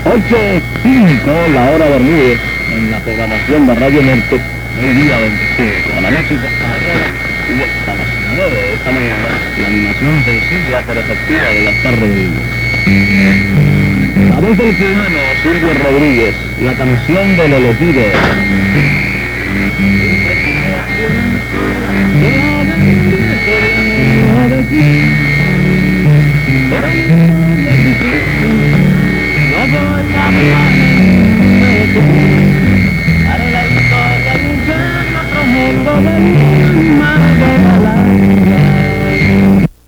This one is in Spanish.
8:05, la hora de dormir, en la programación de Radio Norte, el día 25, a la noche y hasta mañana, y hasta las 9 de esta mañana, la animación sencilla pero efectiva de las tardes de día. La voz del cubano, Silvio Rodríguez, la canción del elegido. No voy a